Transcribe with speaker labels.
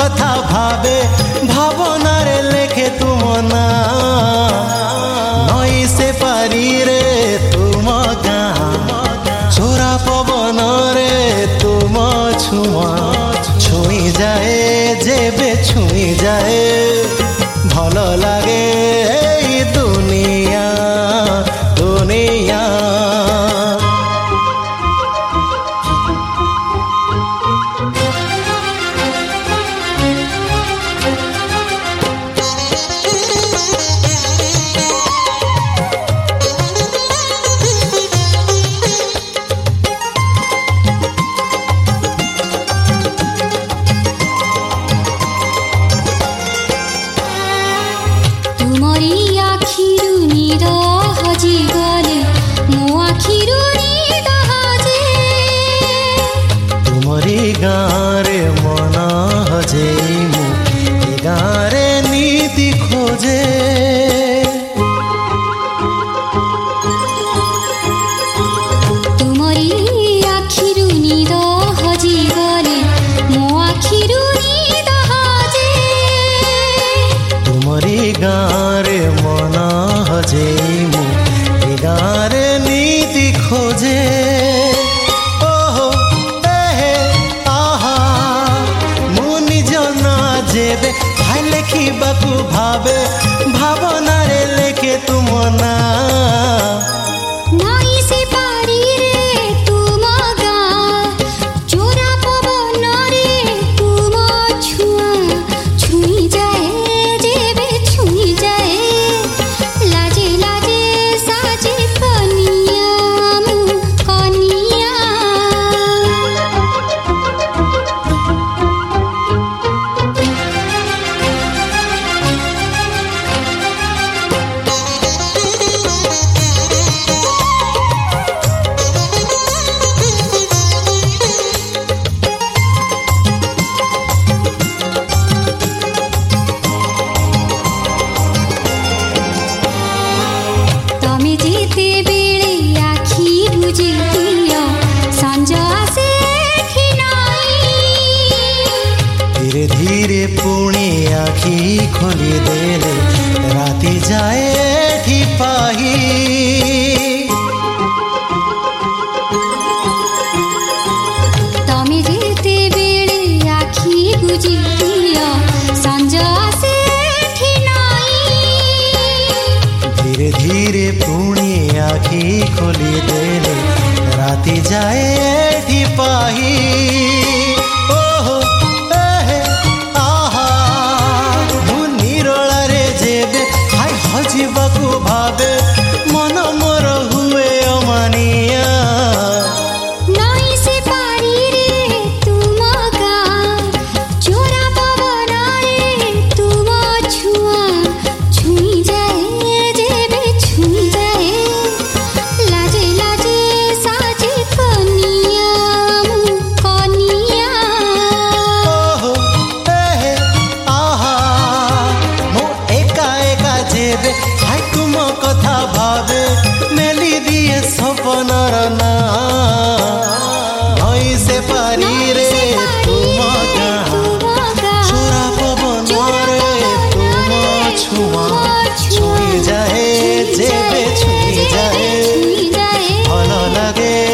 Speaker 1: कथा भावे भावना रे लेखे तुम ना नई से पारी रे तुम गाँ चोरा पवन रे तुम छुआ छुई जाए जेबे छुई जाए भल लागे दुनिया दुनिया। गाँरे मन हजे मु गाँरे नीति खोजे
Speaker 2: तुमरी आखिरु नीर हजी गले मो आखिरु नीर हजे
Speaker 1: तुमरी गाँरे मन हजे मु गाँरे नीति खोजे जेबे भाई लेखिबाकू भावे भावना रे लेखे तुम ना
Speaker 2: नई से पारी रे तुम गाँ चोरा पवन रे तुम छुआ छुई जाए जेबे छुई जाए लाजे लाजे साजे कनिया मु कनिया।
Speaker 1: धीरे धीरे पुणी आखी खोली देले राति जाए ठी पाही
Speaker 2: तमे जेते बेले आखी बुझी दिया संज आसे ठी नाई
Speaker 1: धीरे धीरे पुणी आखी खोली देले राति जाए ठी पाही हजिबाकू भावे मन मोर हुए अमानिया
Speaker 2: नई से पारी रे तुम गाँ चोरा पवन रे तुम छुआ छुई जाए जेबे छुई जाए लाजे लाजे साजे कनिया मु कनिया।
Speaker 1: जेबे हाय तुम कथा भावे मेली दिए सपनर ना नई से पारी रे तुम गाँ चोरा पवन रे तुम छुआ छुई जाए जेबे छुई जाए भल लागे